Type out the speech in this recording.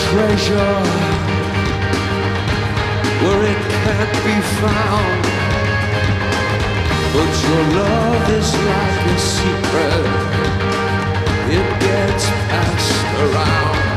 treasure where it can't be found. But your love is like a secret, it gets passed around.